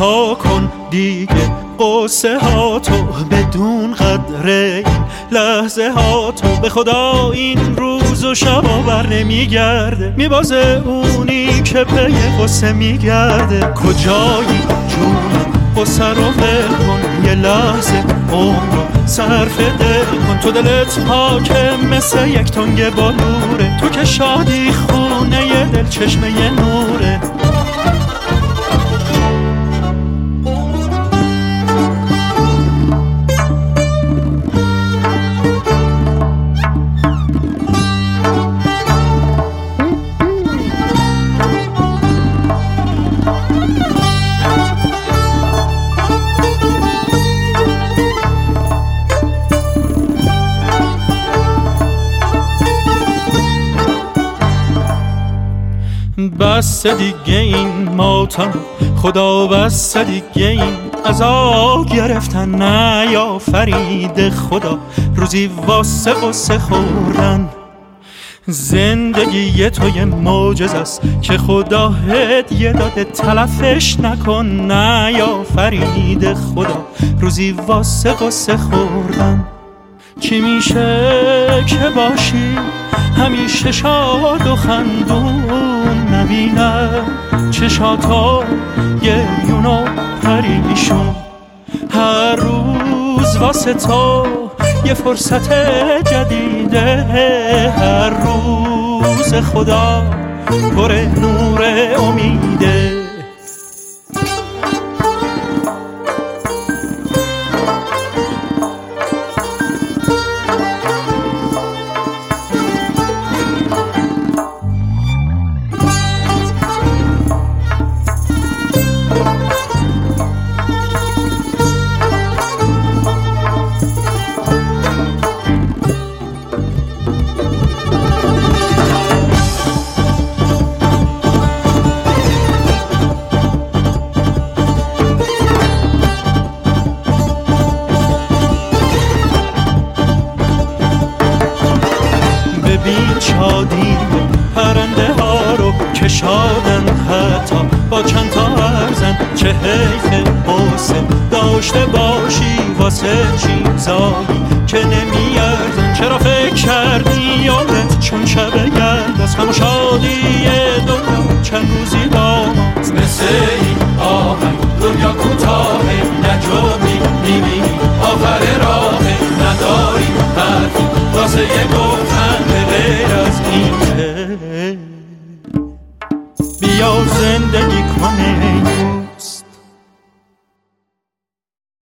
رها کن دیگه قصه ها تو، بدون قدر این لحظه ها تو. به خدا این روز و شبا بر نمیگرده، میبازه اونی که پی قصه میگرده. کجایی جونم قصه رو ول کن، یه لحظه عمر صرف دل کن. تو دلت پاکه مثل یک تنگ بالوره، تو که شادی خونه ی دل چشمه ی نوره. بس دیگه این ماتم خدا، بس دیگه این عذاب گرفتن. نه یا فرید خدا روزی واسه قصه خوردن. زندگی تو یه معجزه است که خدا هدیه داده، تلفش نکن. نه یا فرید خدا روزی واسه قصه خوردن. چی میشه که باشی همیشه شاد و خندون، نبینم چشاتا گریون و پریشون. هر روز واسه تو یه فرصت جدیده، هر روز خدا پر نور امیده. ببین شادی پرنده ها رو که شادن، حتی با چند تا ارزن. چه حیف قصه داشته باشی واسه چیزایی که نمیارزن. چرا فکر کردی یادت چون شب گرد از همه شادی دنیا چند روزی داماز. مثل این آهنگ دنیا کوتاه، نه جمعه